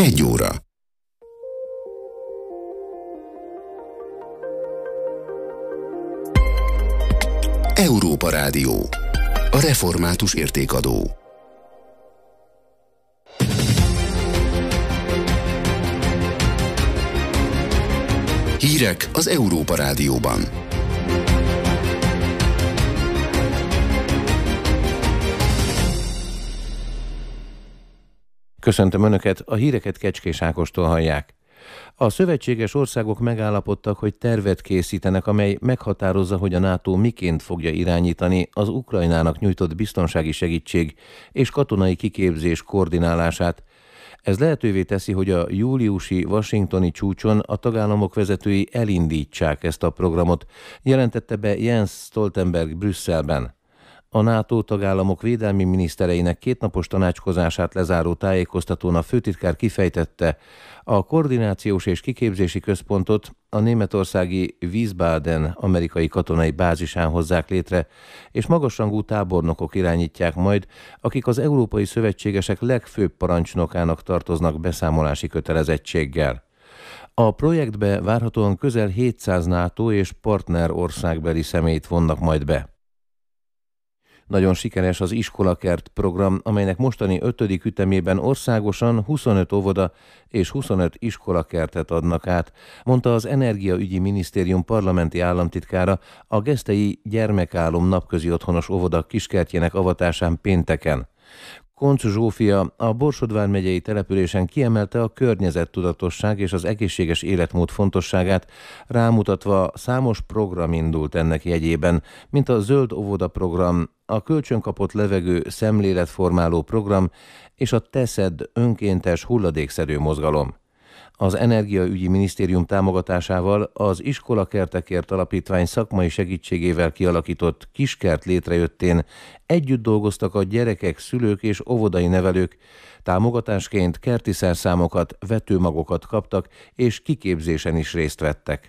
1 óra. Európa Rádió. A református értékadó. Hírek az Európa Rádióban. Köszöntöm Önöket, a híreket Kecskés Ákostól hallják. A szövetséges országok megállapodtak, hogy tervet készítenek, amely meghatározza, hogy a NATO miként fogja irányítani az Ukrajnának nyújtott biztonsági segítség és katonai kiképzés koordinálását. Ez lehetővé teszi, hogy a júliusi washingtoni csúcson a tagállamok vezetői elindítsák ezt a programot, jelentette be Jens Stoltenberg Brüsszelben. A NATO tagállamok védelmi minisztereinek 2 napos tanácskozását lezáró tájékoztatón a főtitkár kifejtette, a koordinációs és kiképzési központot a németországi Wiesbaden amerikai katonai bázisán hozzák létre, és magasrangú tábornokok irányítják majd, akik az európai szövetségesek legfőbb parancsnokának tartoznak beszámolási kötelezettséggel. A projektbe várhatóan közel 700 NATO és partner országbeli személyt vonnak majd be. Nagyon sikeres az Iskolakert program, amelynek mostani 5. ütemében országosan 25 óvoda és 25 iskolakertet adnak át, mondta az Energiaügyi Minisztérium parlamenti államtitkára a Gesztei Gyermekálom napközi otthonos óvoda kiskertjének avatásán pénteken. Koncz Zsófia a Borsod vármegyei településen kiemelte a környezettudatosság és az egészséges életmód fontosságát, rámutatva számos program indult ennek jegyében, mint a Zöld Óvoda program, a Kölcsönkapott levegő szemléletformáló program és a Teszed önkéntes hulladékszedő mozgalom. Az Energiaügyi Minisztérium támogatásával az Iskolakertekért Alapítvány szakmai segítségével kialakított kiskert létrejöttén együtt dolgoztak a gyerekek, szülők és óvodai nevelők, támogatásként kerti szerszámokat, vetőmagokat kaptak és kiképzésen is részt vettek.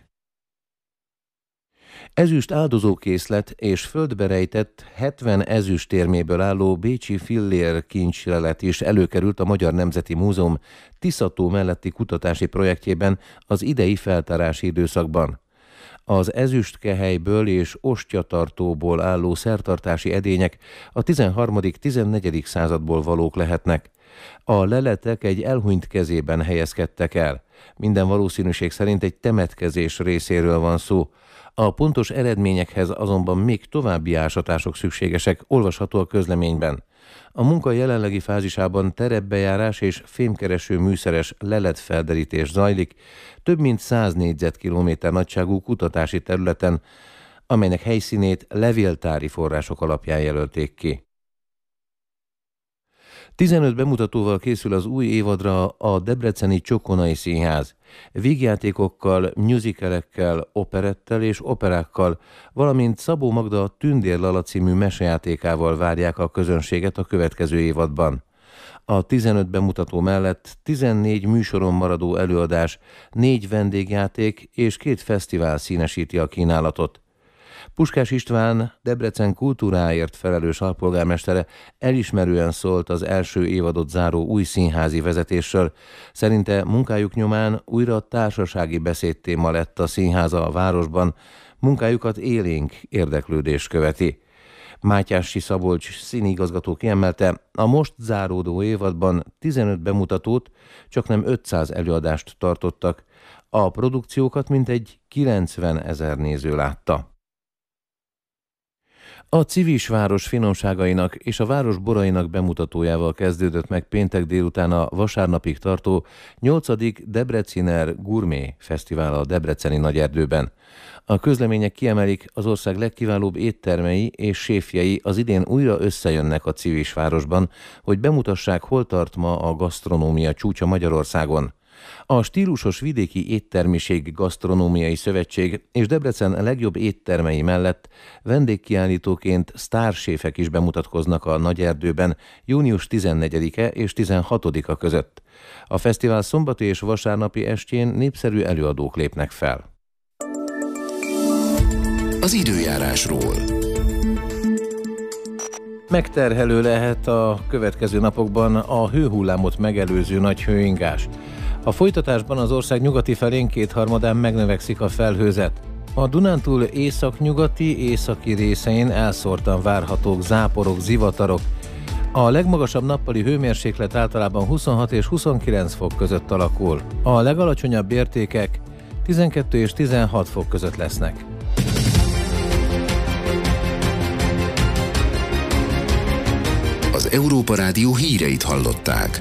Ezüst áldozókészlet és földbe rejtett 70 ezüstérméből álló bécsi Fillér kincslelet is előkerült a Magyar Nemzeti Múzeum Tisza-tó melletti kutatási projektjében az idei feltárási időszakban. Az ezüstkehelyből és ostyatartóból álló szertartási edények a 13.-14. századból valók lehetnek. A leletek egy elhunyt kezében helyezkedtek el. Minden valószínűség szerint egy temetkezés részéről van szó. A pontos eredményekhez azonban még további ásatások szükségesek, olvasható a közleményben. A munka jelenlegi fázisában terepbejárás és fémkereső műszeres leletfelderítés zajlik, több mint 100 négyzetkilométer nagyságú kutatási területen, amelynek helyszínét levéltári források alapján jelölték ki. 15 bemutatóval készül az új évadra a debreceni Csokonai Színház. Vígjátékokkal, musicalekkel, operettel és operákkal, valamint Szabó Magda Tündér Lala című mesejátékával várják a közönséget a következő évadban. A 15 bemutató mellett 14 műsoron maradó előadás, 4 vendégjáték és 2 fesztivál színesíti a kínálatot. Puskás István, Debrecen kultúráért felelős alpolgármestere elismerően szólt az első évadot záró új színházi vezetésről. Szerinte munkájuk nyomán újra társasági beszédtéma lett a színháza a városban, munkájukat élénk érdeklődés követi. Mátyássy Szabolcs színigazgató kiemelte, a most záródó évadban 15 bemutatót, csaknem 500 előadást tartottak. A produkciókat mintegy 90 000 néző látta. A Civisváros finomságainak és a város borainak bemutatójával kezdődött meg péntek délután a vasárnapig tartó 8. Debreciner Gourmet Fesztivál a debreceni Nagyerdőben. A közlemények kiemelik, az ország legkiválóbb éttermei és séfjei az idén újra összejönnek a Civisvárosban, hogy bemutassák, hol tart ma a gasztronómia csúcsa Magyarországon. A Stílusos Vidéki Éttermiség Gasztronómiai Szövetség és Debrecen legjobb éttermei mellett vendégkiállítóként sztárséfek is bemutatkoznak a Nagyerdőben június 14-e és 16-a között. A fesztivál szombati és vasárnapi estjén népszerű előadók lépnek fel. Az időjárásról. Megterhelő lehet a következő napokban a hőhullámot megelőző nagy hőingás. A folytatásban az ország nyugati felén 2/3 megnövekszik a felhőzet. A Dunántúl északnyugati, északi részein elszórtan várhatók záporok, zivatarok. A legmagasabb nappali hőmérséklet általában 26 és 29 fok között alakul. A legalacsonyabb értékek 12 és 16 fok között lesznek. Az Európa Rádió híreit hallották.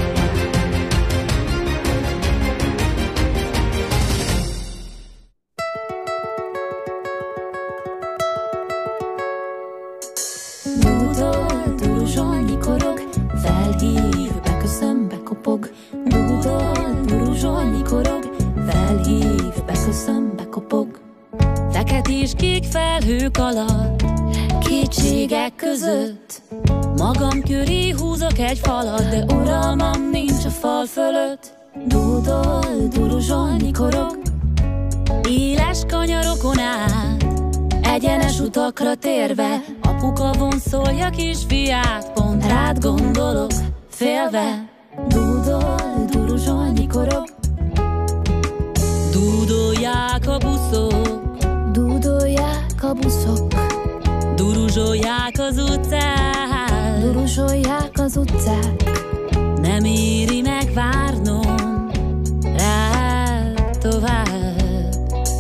Dúdol, duruzsol, nyikorog, felhív, beköszön, bekopog. Dúdol, duruzsol, nyikorog, felhív, beköszön, bekopog. Feketés kék felhők alatt, kétségek között, magam köré húzok egy falat, de uralmam nincs a fal fölött. Dúdol, duruzsol, nyikorog, éles kanyarokon át, egyenes utakra térve, apuka vonszolja kisfiát, pont rád gondolok, félve. Dúdol, duruzsol, nyikorog, dúdolják a buszok, dúdolják a buszok, duruzsolják az utcák, duruzsolják az utcák. Nem éri meg várnom rád tovább.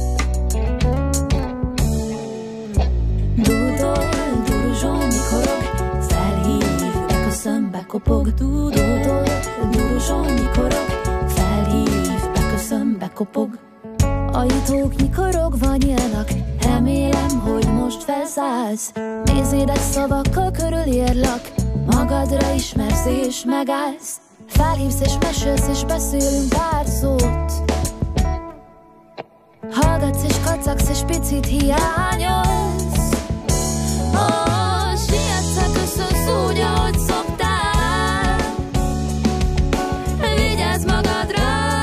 Dúdol, duruzsol, nyikorog, felhív, beköszön, bekopog. Dúdol, duruzsol, nyikorog, felhív, beköszön, bekopog. Ajtók nyikorogva nyílnak, remélem, hogy most felszállsz. Nézédes szavakkal körülírlak, magadra ismersz és megállsz. Felhívsz és mesélsz és beszélünk pár szót. Hallgatsz és kacagsz és picit hiányolsz. Sietsz, köszönsz úgy, ahogy szoktál. Vigyázz magadra,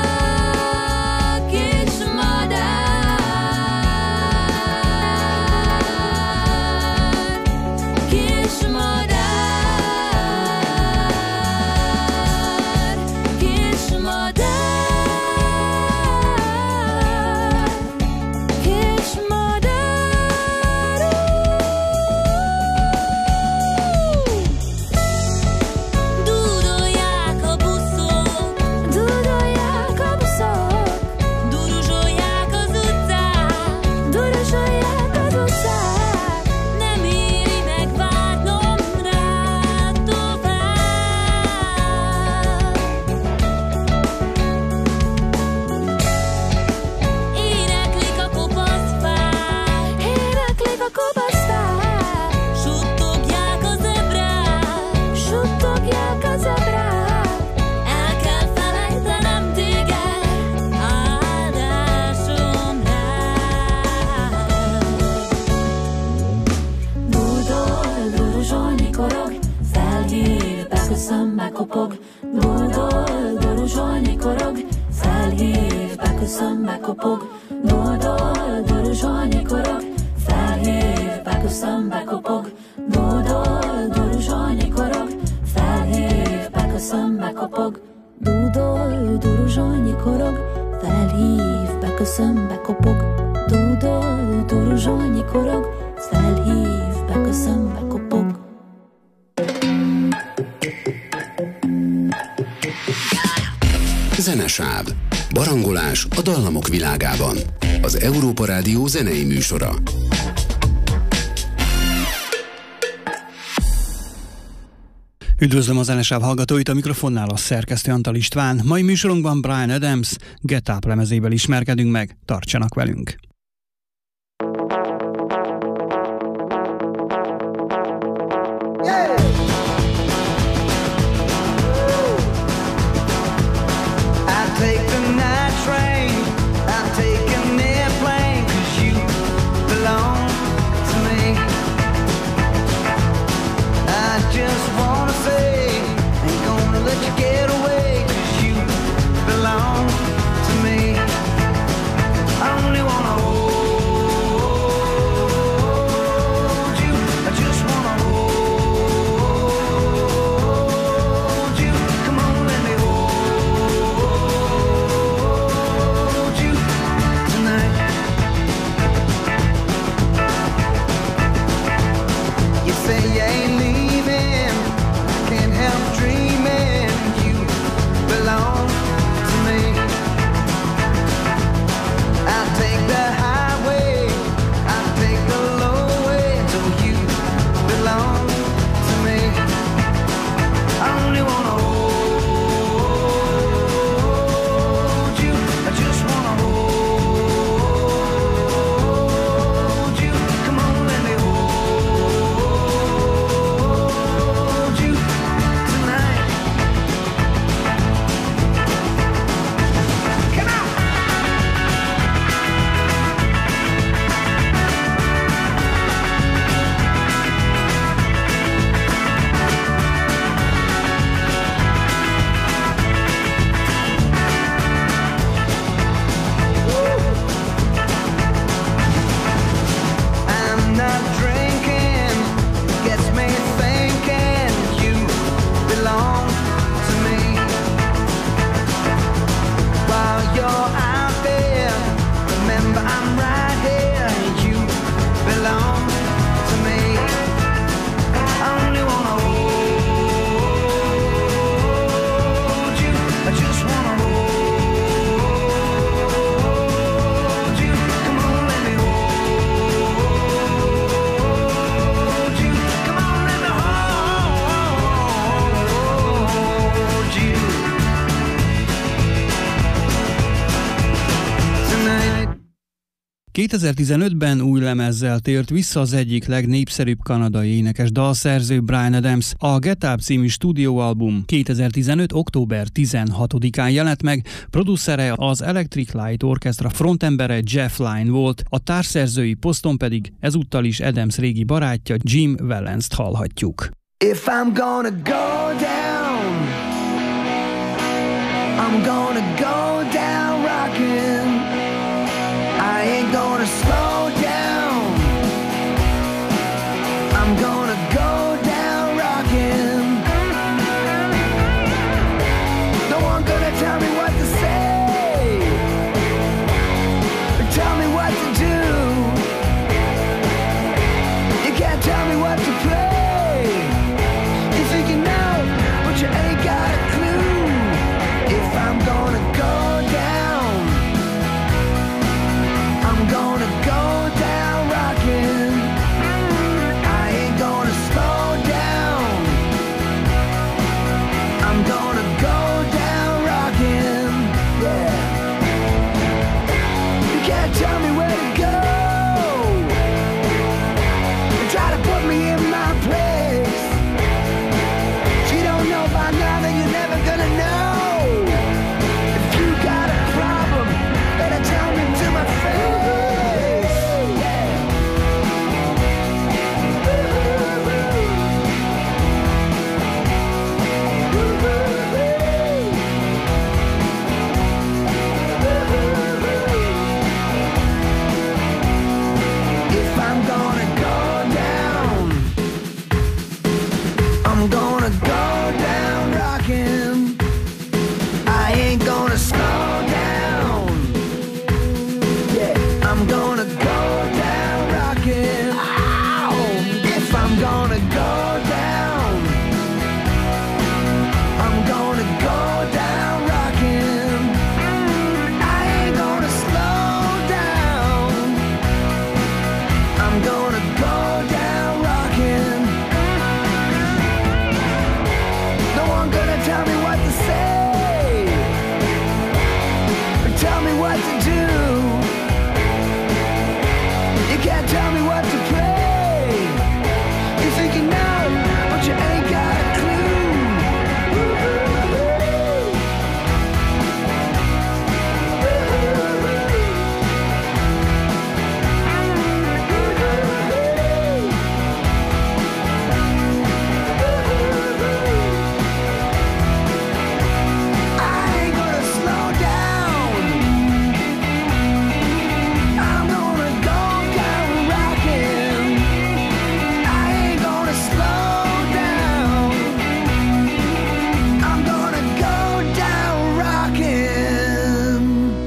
bekopog. Dúdol, duruzsol, nyikorog, felhív, beköszön, bekopog. Dúdol, duruzsol, nyikorog, felhív, beköszön, bekopog. Dúdol, duruzsol, nyikorog, felhív, beköszön, bekopog. Dúdol, duruzsol, nyikorog, felhív, beköszön, bekopog. Dúdol, duruzsol, nyikorog, felhív, beköszön, bekopog. Zenesáv. Barangolás a dallamok világában. Az Európa Rádió zenei műsora. Üdvözlöm a Zenesáv hallgatóit, a mikrofonnál a szerkesztő Antal István. Mai műsorunkban Bryan Adams Get Up lemezéből ismerkedünk meg, tartsanak velünk! 2015-ben új lemezzel tért vissza az egyik legnépszerűbb kanadai énekes dalszerző Bryan Adams. A Get Up című stúdióalbum 2015. október 16-án jelent meg, producere az Electric Light Orchestra frontembere Jeff Lynne volt, a társszerzői poszton pedig ezúttal is Adams régi barátja Jim Vallance-t hallhatjuk. If I'm gonna go down, I'm gonna go down rockin'. I ain't gonna slow down. I'm gonna go down rockin'. No one gonna tell me what to say, or tell me what to do. You can't tell me what to play. You think you know, but you ain't got a clue. If I'm gonna go down, I'm gonna go down rockin'. I ain't gonna slow down. I'm gonna go down rockin'. Yeah. You can't tell me where to go. You try to put me in my place. You don't know by now, then you're never gonna know. If you got a problem, better tell me to my face. Yeah. If I'm gonna go down, I'm gonna go down rockin'. I ain't gonna slow down. Yeah, I'm gonna go down rockin'. Ow! If I'm gonna go down, I'm gonna go down rockin'. I ain't gonna slow down. I'm gonna go down rockin'. No one gonna tell me what to say, or tell me what to do. You can't tell me what to play. You think you know, but you ain't got a clue. I ain't gonna slow down. I'm gonna go down rockin'. I ain't gonna slow down. I'm gonna go down rockin'.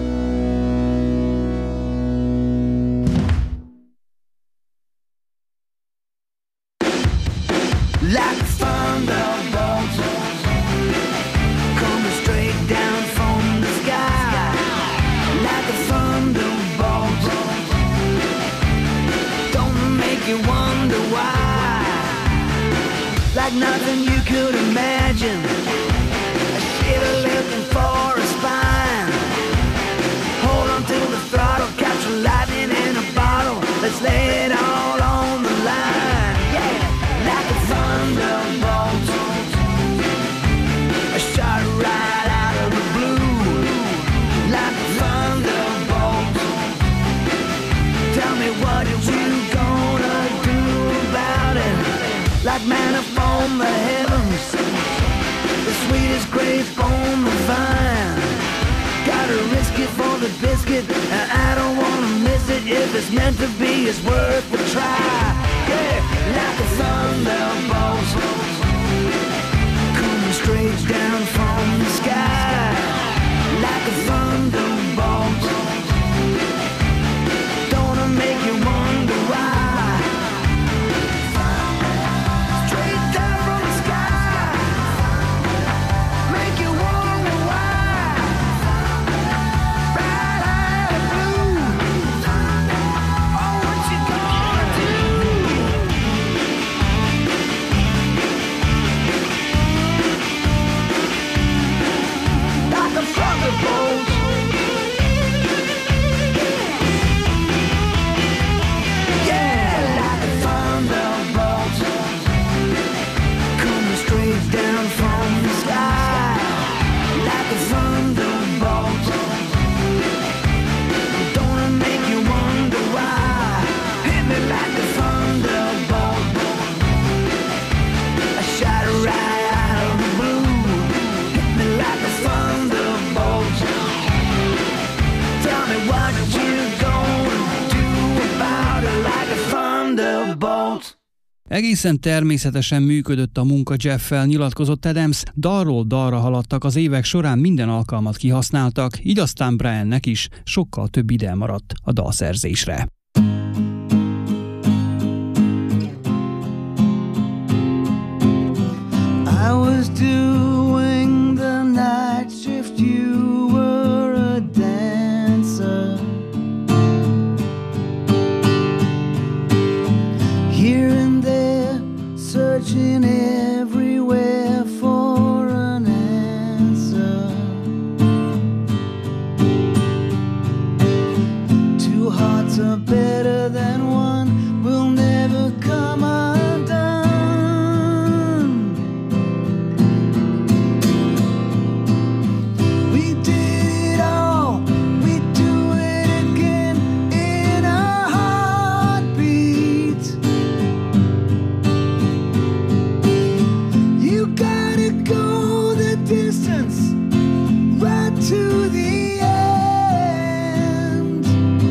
Like thunderbolts coming straight down from the sky. Like a thunderbolt, don't make you wonder why. Like nothing you could imagine, a shiver looking for a spine. Hold on to the throttle, catch the lightning in a bottle. Let's lay it all on the line. Yeah, like a thunderbolt, a shot right out of the blue. Like a thunderbolt, tell me what you gonna do about it. Like manna from the heavens, the sweetest grape on the vine. Gotta risk it for the biscuit, and I don't wanna miss it. If it's meant to be, it's worth a try. Yeah, like a thunderbolt coming straight down from the sky. Like a thunderbolt, don't it make you wonder why? Straight down from the sky, make you wonder why. Right out of blue, oh, what you gonna do? Egészen természetesen működött a munka Jeff-fel, nyilatkozott Adams, dalról dalra haladtak az évek során, minden alkalmat kihasználtak, így aztán Briannek is sokkal több ide maradt a dalszerzésre. I was doing the night shift, you were a dancer. Here and there, searching everywhere for an answer. Two hearts are better than one, will never come undone. We did it all, we do it again in a heartbeat. You gotta go the distance, right to the end.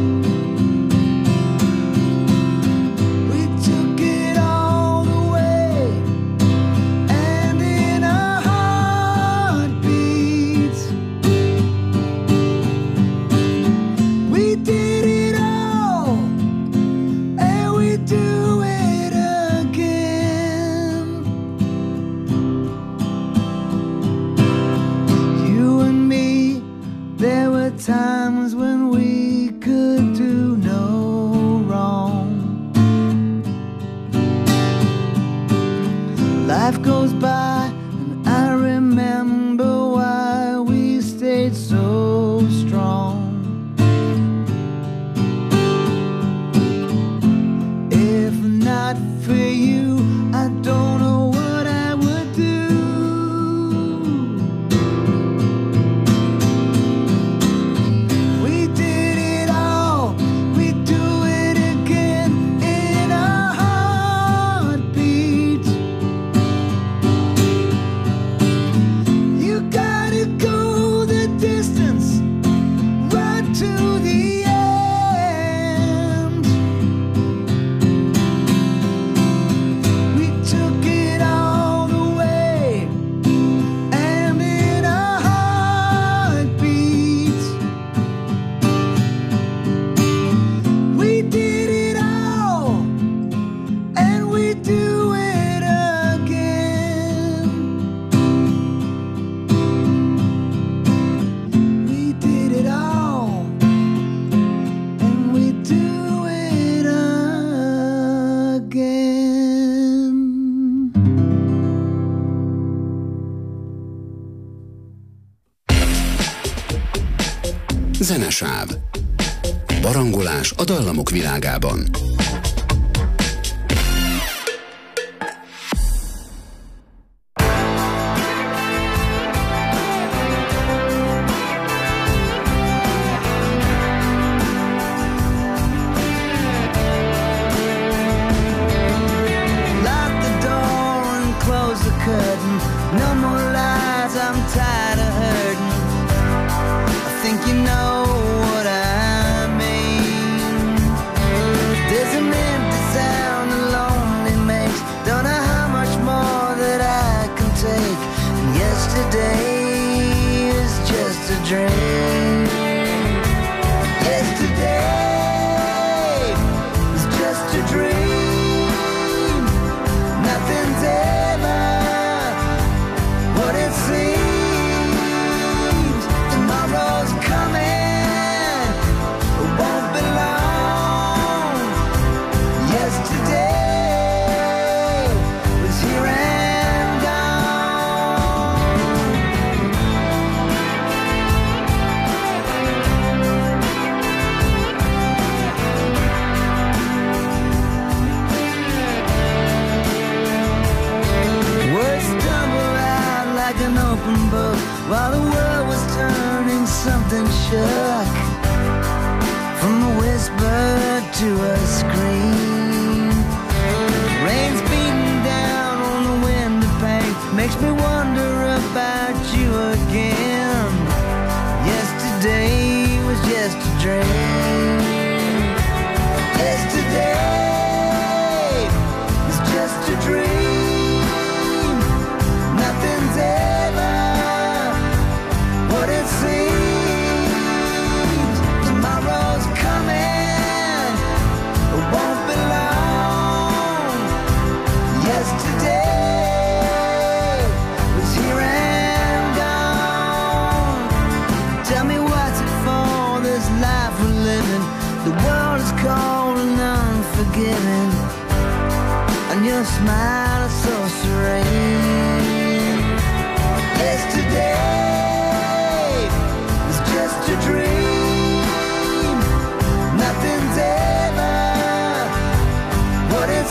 We took it all the way, and in a heartbeat. We did it all, and we do it again. You and me, there were times when we could do no wrong. Life goes by, and I remember why we stayed so strong. If not for you, I don't know what I would do. We did it all, we do it again in a heartbeat. You gotta go the distance, right to the end. We took it all the way, and in a heartbeat. We did it all, and we do it again. We did it all, and we do it again. Zenesáv. Barangolás a dallamok világában. Lock the door and close the curtain. No more lies, I'm tired of hurting. I think you know what I mean. There's an empty sound and lonely makes. Don't know how much more that I can take. And yesterday is just a dream. Yesterday is just a dream. Nothing's ever what it seems. Tomorrow's coming, it won't be long. Yesterday was here and gone. Words stumble out like an open book while the world was turning something shook. From a whisper to a scream, rain's beating down on the window pane, makes me wonder about you again. Yesterday was just a dream. Yesterday was just a dream. Nothing's ever what it seems. Tomorrow's coming, it won't be long. Yesterday was here and gone. Tell me what's it for, this life we're living. The world is cold and unforgiving, and your smile is so serene. Yesterday was just a dream. Nothing's ever what it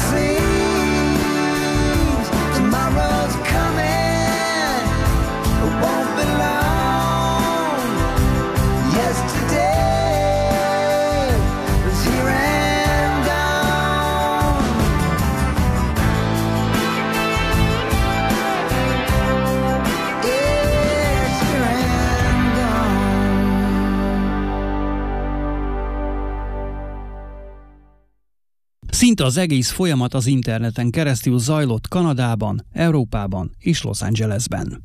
seems. Tomorrow's coming, it won't be long. Yesterday was here and gone. It's here and gone. Szinte az egész folyamat az interneten keresztül zajlott Kanadában, Európában és Los Angelesben.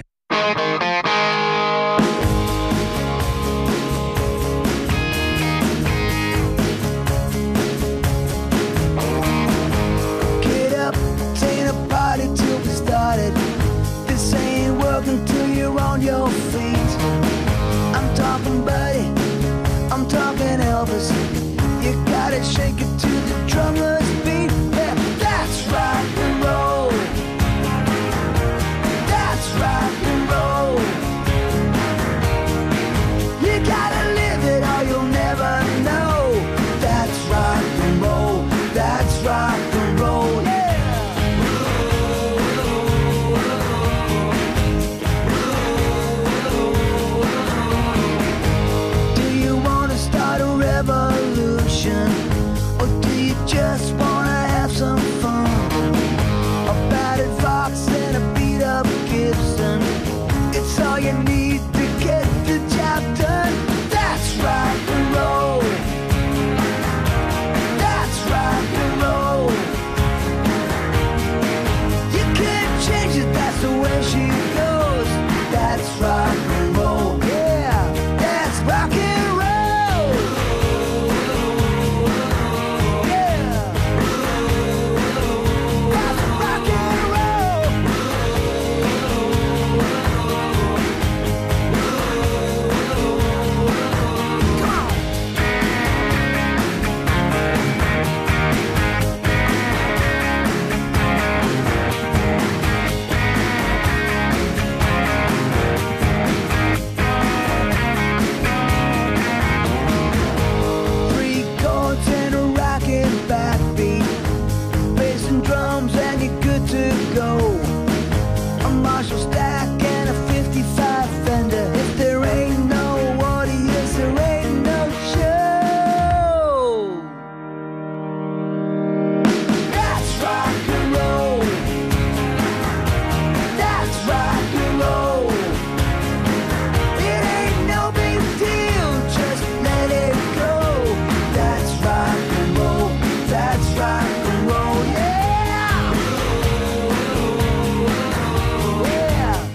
Get up, this ain't a party till we started. This ain't working till you're on your feet. I'm talking buddy, I'm talking Elvis. You gotta shake it to the drummer's beat. Yeah, that's rock and roll. That's rock and roll. You gotta live it or you'll never know. That's rock and roll. That's rock and roll. Yeah. Do you wanna start a revolution, or do you just wanna have some fun? A battered Fox and a beat up Gibson, it's all you need to get the job done. That's rock and roll. That's rock and roll. You can't change it, that's the way she goes. That's rock and roll. Yeah, that's rock and roll. Yeah, that's rock and roll. Come on. Three chords and a rocking backbeat, bass and drums and you're good to go. A Marshall stack and a 55 Fender. If there ain't no audience, there ain't no show. That's rock and roll. That's rock and roll. It ain't no big deal, just let it go. That's rock and roll. That's rock and roll. Yeah. Yeah.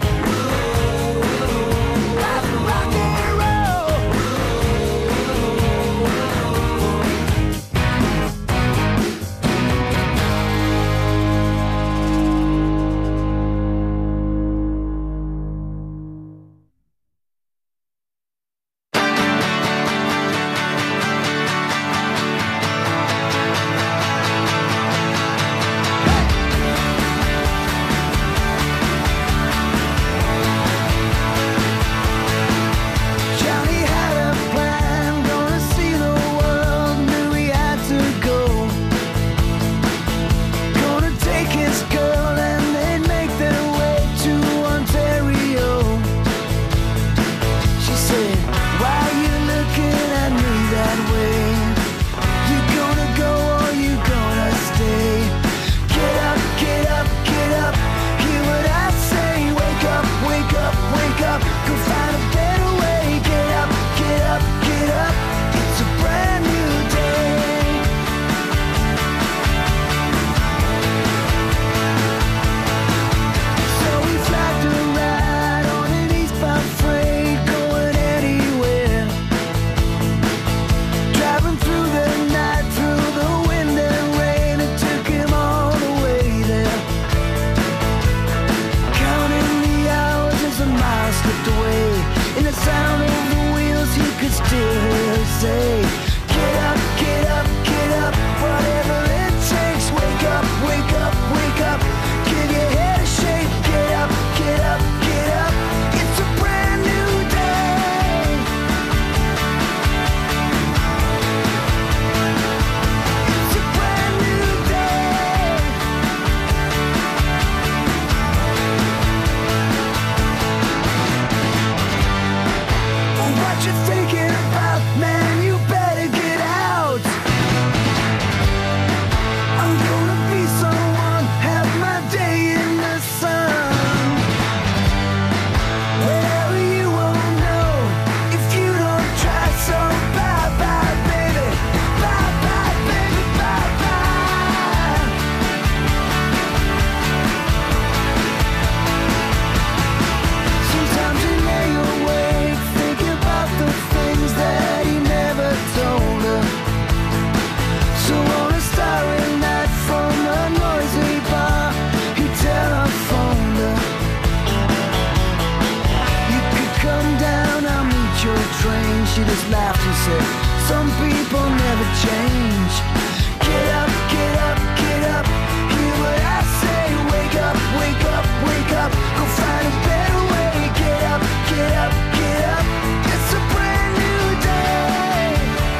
said, some people never change. Get up, get up, get up. Hear what I say. Wake up, wake up, wake up. Go find a better way. Get up, get up, get up. It's a brand new day.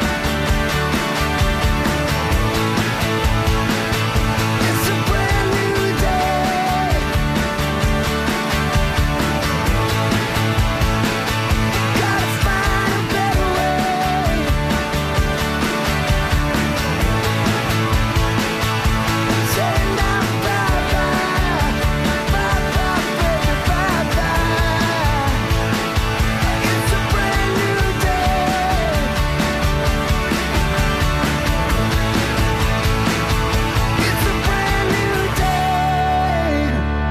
It's a brand new day. Gotta find a better way. Say now bye-bye, bye-bye, baby, bye-bye. It's a brand new day. It's a brand new day.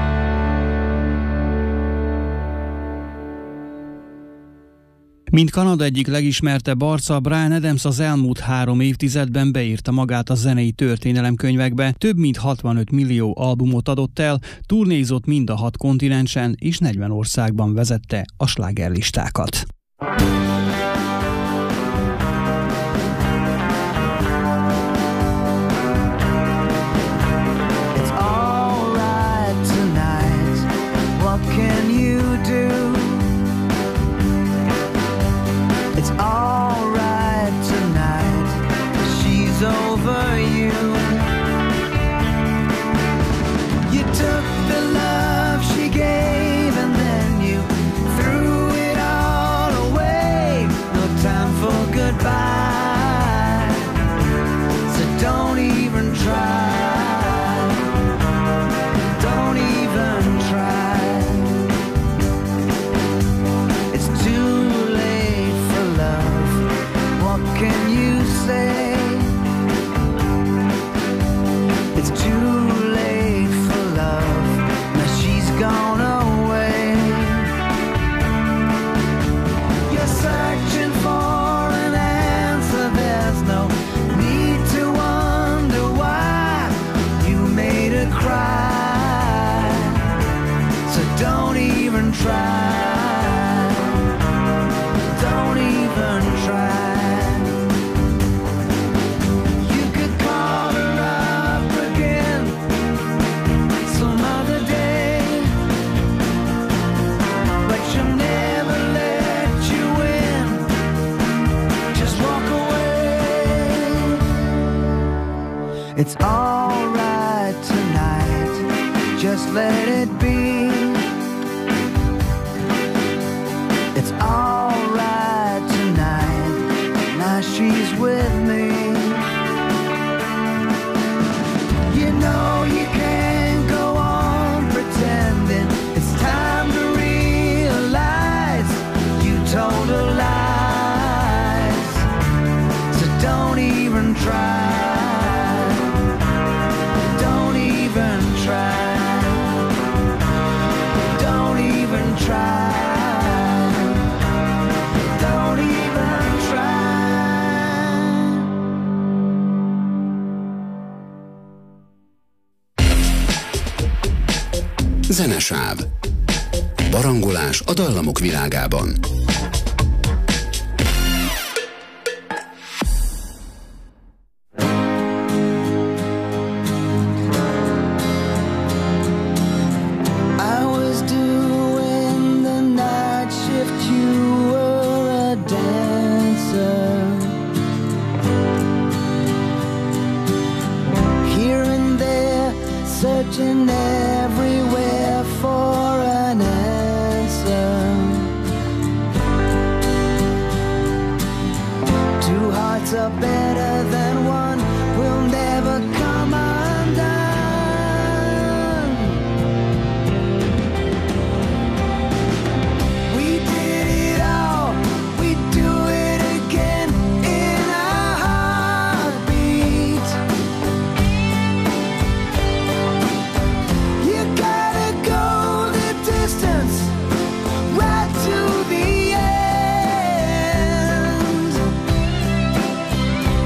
Mint Kanada egyik legismertebb arca, Bryan Adams az elmúlt 3 évtizedben beírta magát a zenei történelemkönyvekbe, több mint 65 millió albumot adott el, turnézott mind a 6 kontinensen és 40 országban vezette a slágerlistákat. It's all right tonight. What can you do? It's all right tonight. She's over you. You took the love she gave and then you threw it all away. No time for goodbye. So don't even try. Don't even try. It's too late for love. What can you say? It's too late for love. Now she's gone away. You're searching for an answer. There's no need to wonder why you made her cry. So don't even try. Don't even try. You could call her up again some other day, but she'll never let you in. Just walk away. It's all right tonight. Just let it be. It's all right tonight. Now she's with me. You know you can't go on pretending. It's time to realize you told her lies. So don't even try. Don't even try. Don't even try. Don't even try. Zenesáv. Barangolás a dallamok világában. I was doing the night shift, you were a dancer. Here and there, searching everywhere for an answer. Two hearts are better than one, will never come undone. We did it all, we do it again in a heartbeat. You gotta go the distance, right to the end.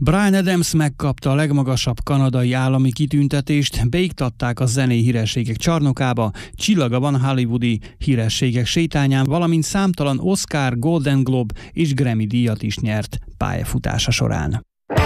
Bryan Adams megkapta a legmagasabb kanadai állami kitüntetést, beiktatták a zenei hírességek csarnokába, csillaga van hollywoodi hírességek sétányán, valamint számtalan Oscar, Golden Globe és Grammy díjat is nyert pályafutása során.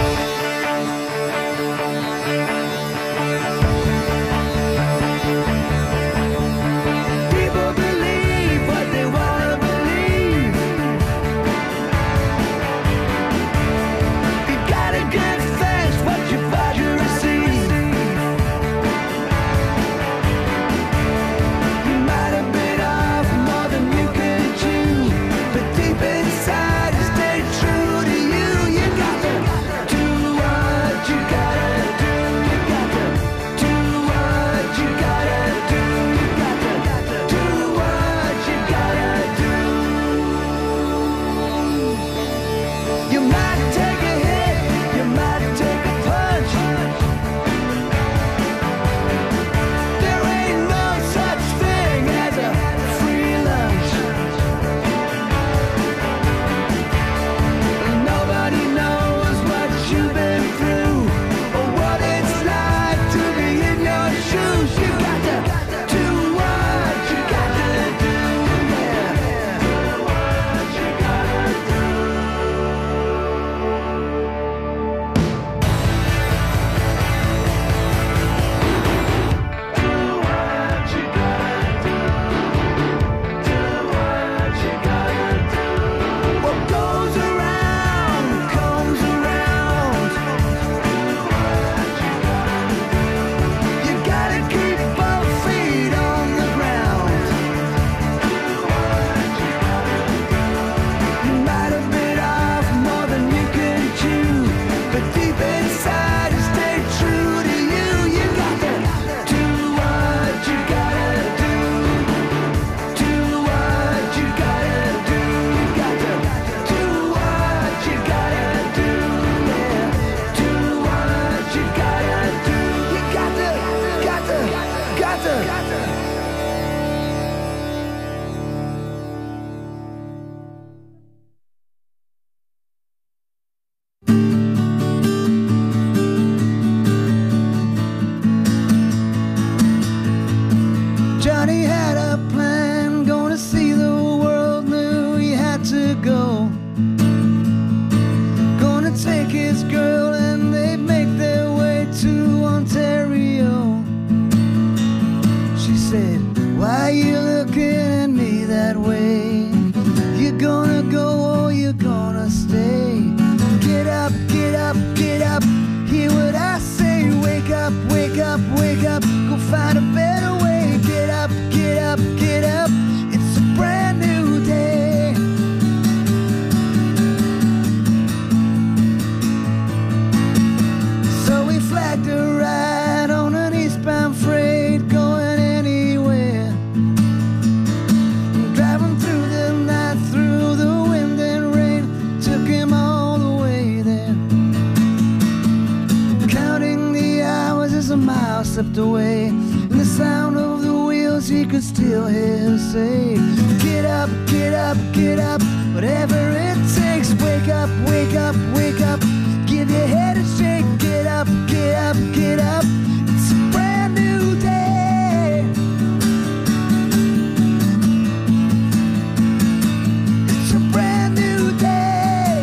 Slipped away, and the sound of the wheels he could still hear her say, get up, get up, get up, whatever it takes. Wake up, wake up, wake up, give your head a shake. Get up, get up, get up, it's a brand new day. It's a brand new day.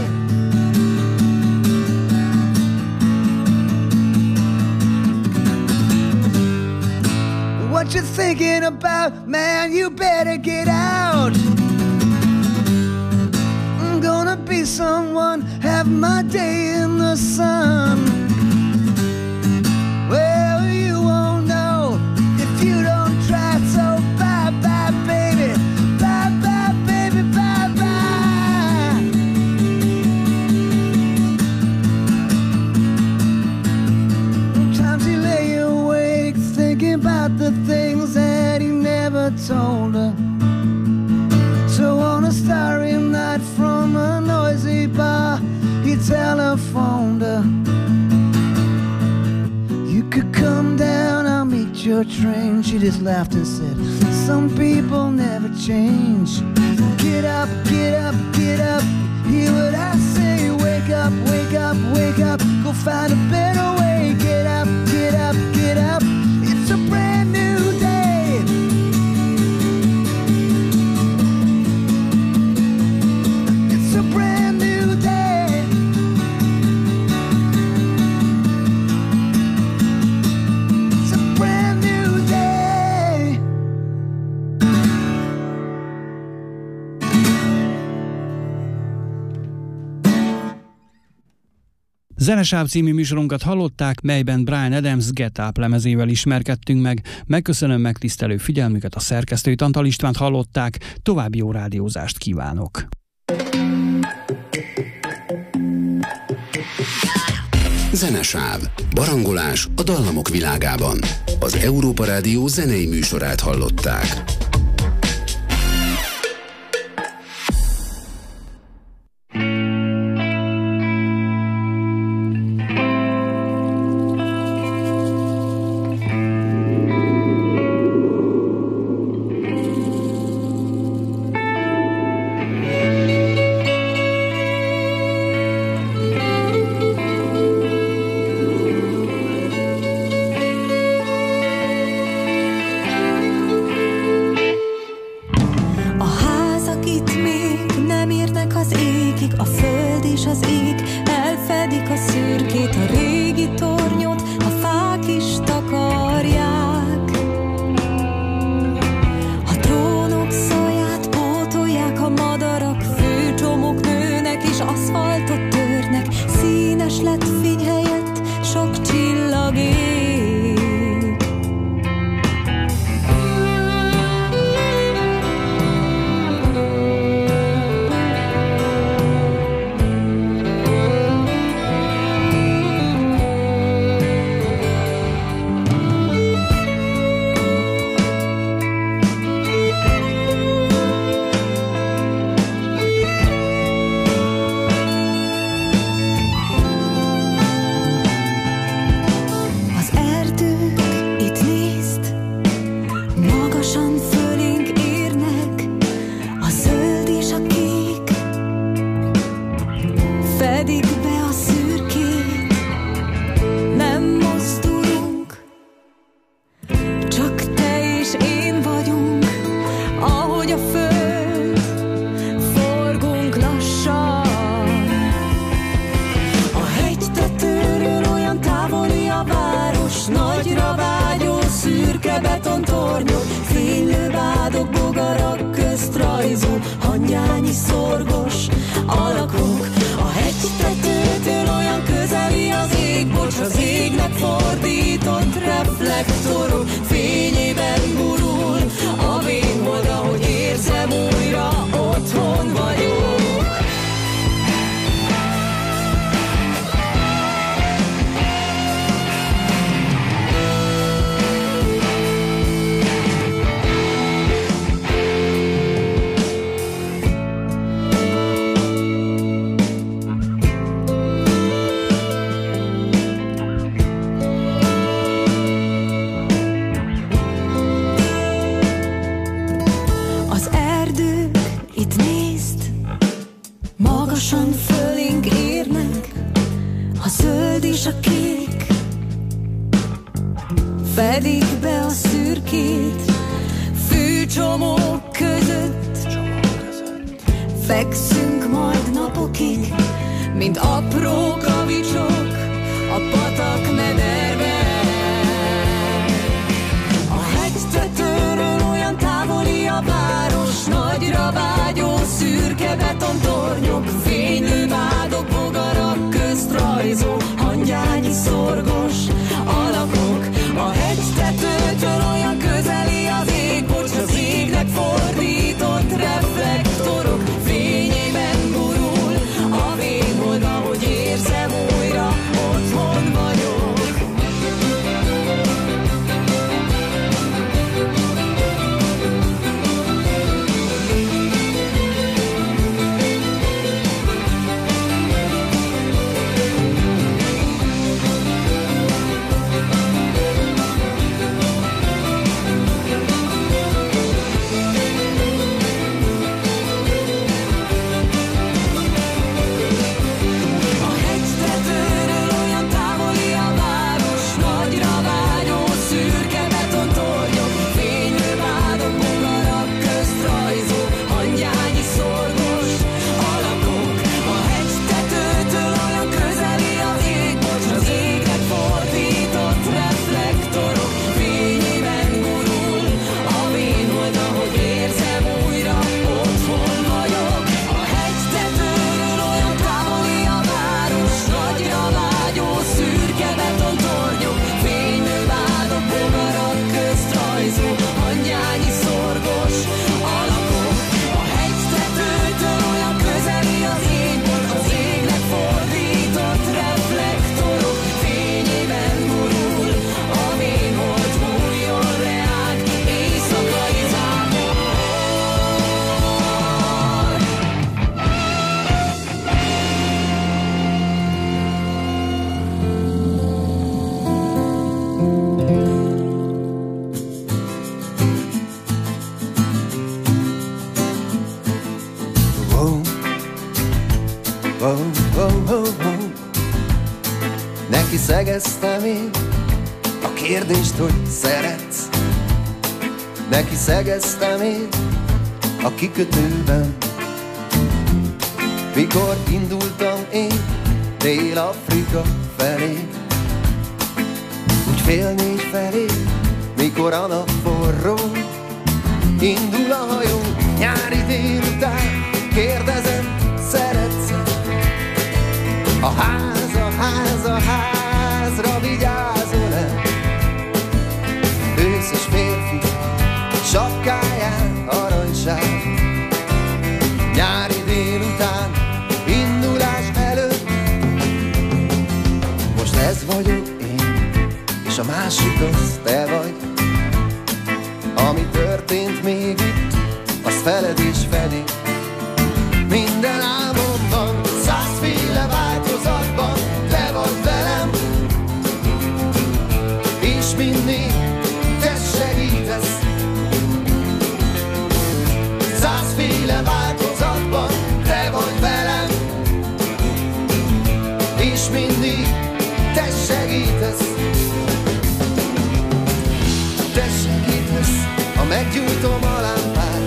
What you thinking about, man? You better get out. I'm gonna be someone, have my day in the sun. Well, you won't know if you don't try, so bye bye baby, bye bye baby, bye bye. Sometimes he lay awake thinking about the things that he never told her. So on a starry night from a noisy bar, he telephoned her. You could come down, I'll meet your train. She just laughed and said, some people never change. Get up, get up, get up, hear what I say. Wake up, wake up, wake up. Zenesáv című műsorunkat hallották, melyben Bryan Adams Get Up lemezével ismerkedtünk meg. Megköszönöm megtisztelő figyelmüket, a szerkesztőt, Antal Istvánt hallották, további jó rádiózást kívánok. Zenesáv. Barangolás a dallamok világában. Az Európa Rádió zenei műsorát hallották. Oh, oh, oh, oh. Neki szegeztem én a kérdést, hogy szeretsz. Neki szegeztem én a kikötőben, mikor indultam én Dél-Afrika felé. Úgy 3:30 felé, mikor a nap forró, indul a hajó nyári délután. Kérdezem, szeretsz-e? A házra vigyázol-e? Őszös férfi sapkáján aranysár, nyári délután indulás előtt. Most ez vagyok én, és a másik az te vagy. Ami történt még itt, az feled és felé. Minden álmomban, 100-féle változatban te vagy velem, és mindig te segítesz. 100-féle változatban te vagy velem, és mindig te segítesz. Te segítesz, ha meggyújtom a lámpát,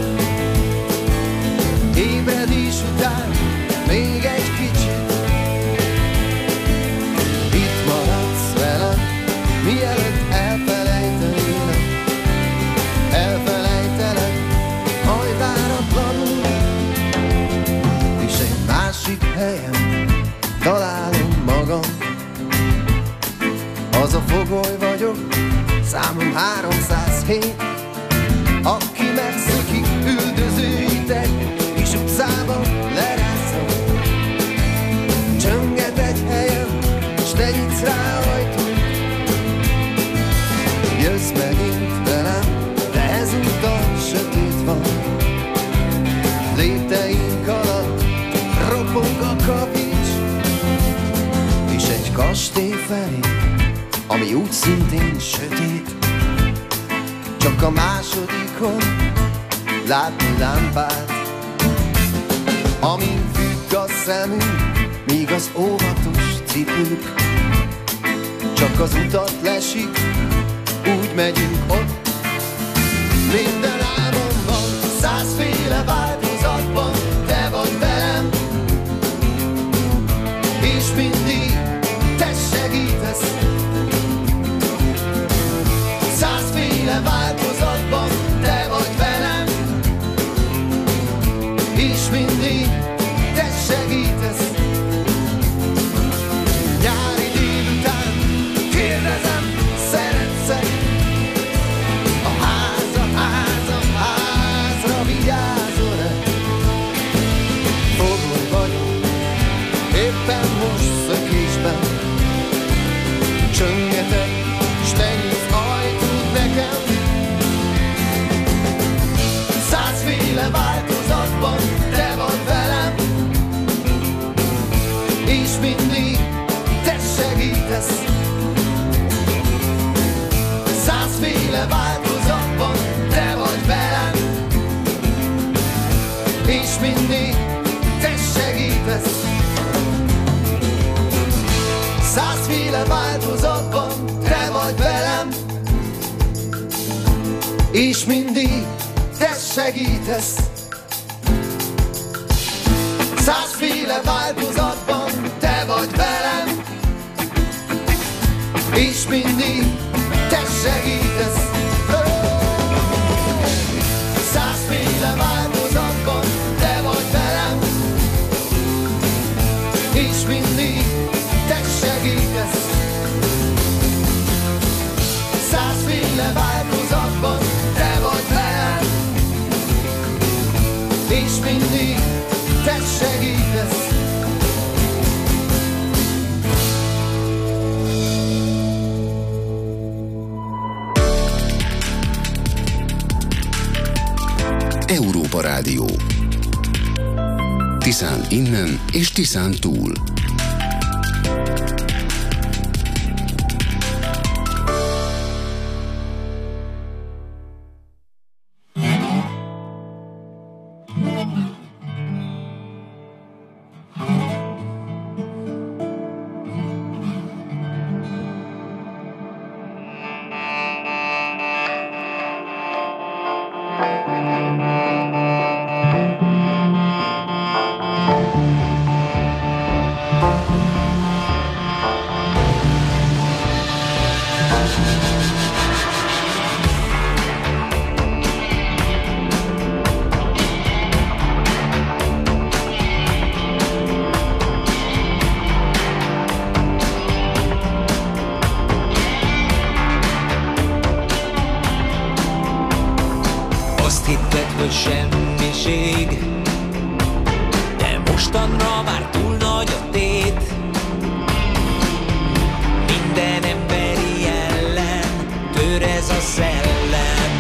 ébredés után még egy kicsit. Itt maradsz velem, mielőtt elfelejtenélek. Elfelejtelek, majd váratlanul, és egy másik helyen találom magam. Az a fogoly vagyok, számom 307, aki megszökik üldözőitek, és utcában lerászom. Csönget egy helyen, s te nyitsz rá ajtót. Jössz megint velem, de ezúttal sötét van. Lépteink alatt ropog a kavics, és egy kastély felé, ami úgy szintén sötét. Csak a másodikon látni lámpát, amin függ a szemünk, míg az óvatos cipők csak az utat lesik, úgy megyünk ott. Minden álmomban, 100-féle változatban te vagy velem, és mindig te segítesz. 100-féle változatban te vagy velem, és mindig te segítesz. Nyári délután kérdezem, szeretsz-e? A házra vigyázol-e? Fogoly vagyok, éppen most szökésben, csöngetek, s te nyitsz ajtót nekem. 100-féle változatban te vagy velem, és mindig te segítesz. 100-féle változatban te vagy velem, és mindig te segítesz. 100-féle változatban te vagy velem, és mindig te segítesz. 100-féle változatban te vagy velem, és mindig te segítesz. 100-féle változatban te vagy velem, és mindig te segítesz. 100-féle változatban te vagy velem, és mindig te segítesz. Európa Rádió. Tiszán innen és Tiszán túl. hogy semmiség, de mostanra már túl nagy a tét. Minden emberi ellen tör ez a szellem.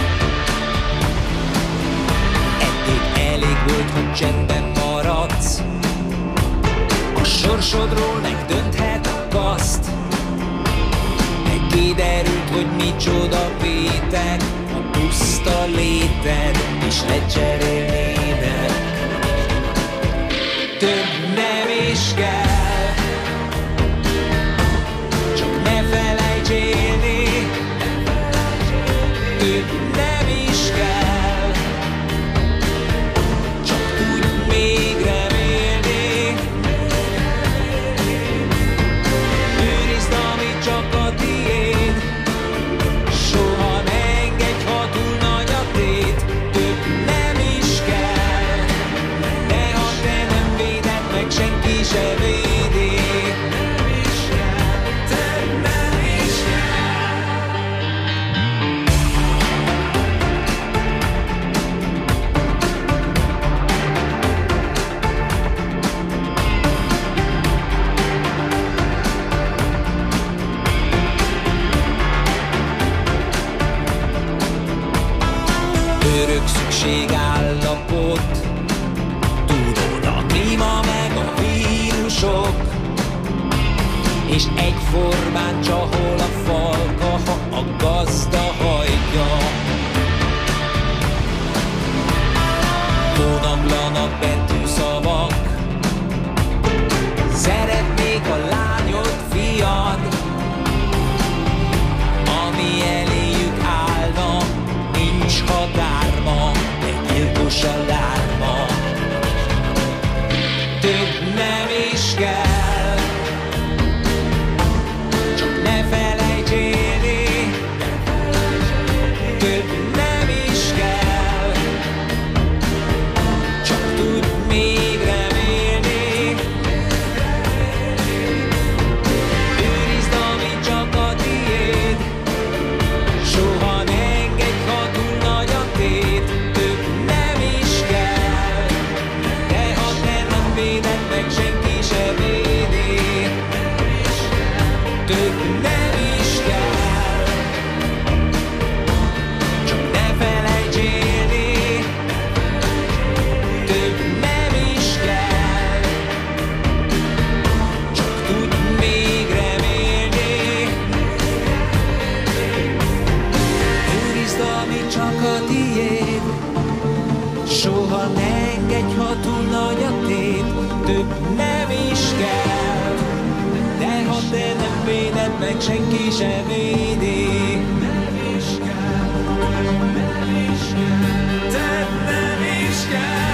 Eddig elég volt, hogy csendben maradsz, a sorsodról megdönthet a kaszt. De kiderült, hogy micsoda vétek a puszta léted, és lecserélnének. Több nem is kell, csak ne felejts élni. Több nem is kell, csak tudj még remélni. Őrizd, ami csak a tiéd, soha ne engedj, ha túl nagy a tét. Több nem is kell, de ha te nem véded meg, senki se védi. Több nem is kell. Örök szükségállapot, tudod, a klíma meg a vírusok, és egyformán csahol a falka, ha a gazda hajtja. Vonatlanak betűszavak, szeretnék a lányod, fiad, ami eléjük állna, nincs határma, de gyilkos a lárma. Több nem is kell, csak ne felejts élni. Több nem is kell, csak tudj még remélni. Őrizd, ami csak a tiéd, soha ne engedj, ha túl nagy a tét. Több nem is kell, de ha te nem véded meg, senki se védi. Több nem is kell, csak ne felejts élni. Több nem is kell, csak tudj még remélni. Őrizd, ami csak a tiéd, soha ne engedj, ha túl nagy a tét. Több nem is kell, de ha te nem véded meg, senki se védi. Nem is kell, nem is kell, több nem is kell.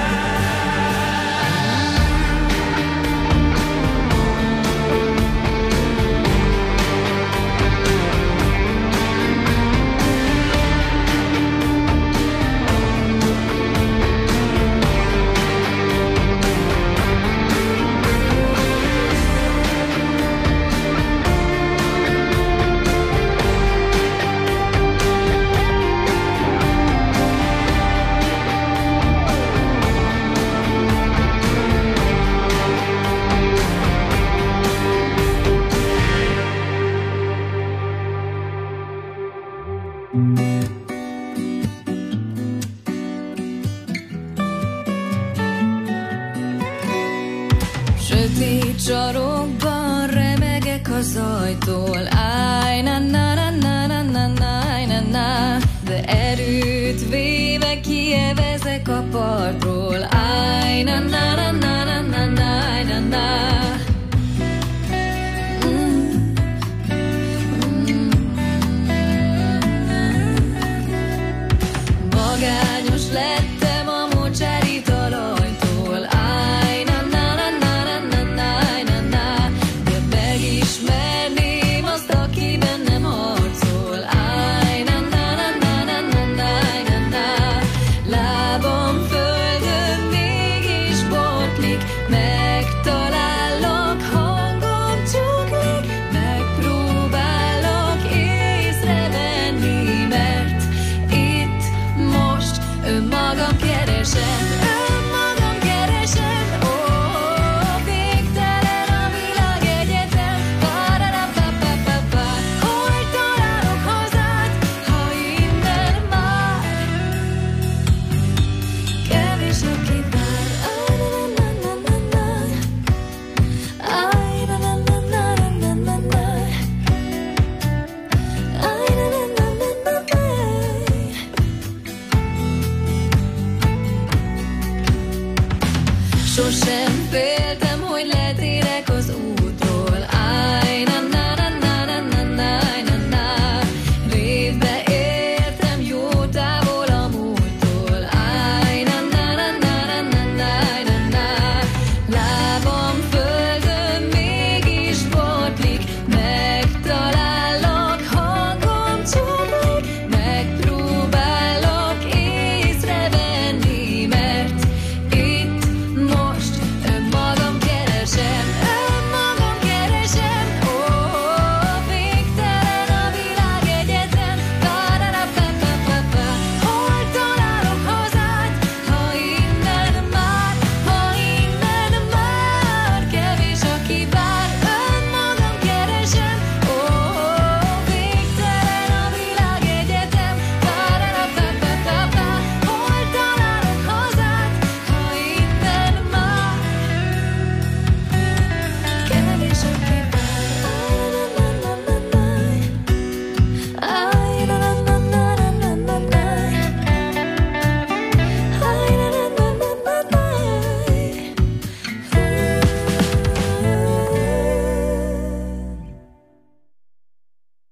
Sötét sarokban remegek az ajtól. Áj, na na na na na na na na na. De erőt véve kievezek a partról. Áj, na na na na na na na na na. Magányos lettem a mocsári talajtól. Áj, na na na na na na na na. De megismerném azt, aki bennem harcol. Áj, na na na na na na na. féltem.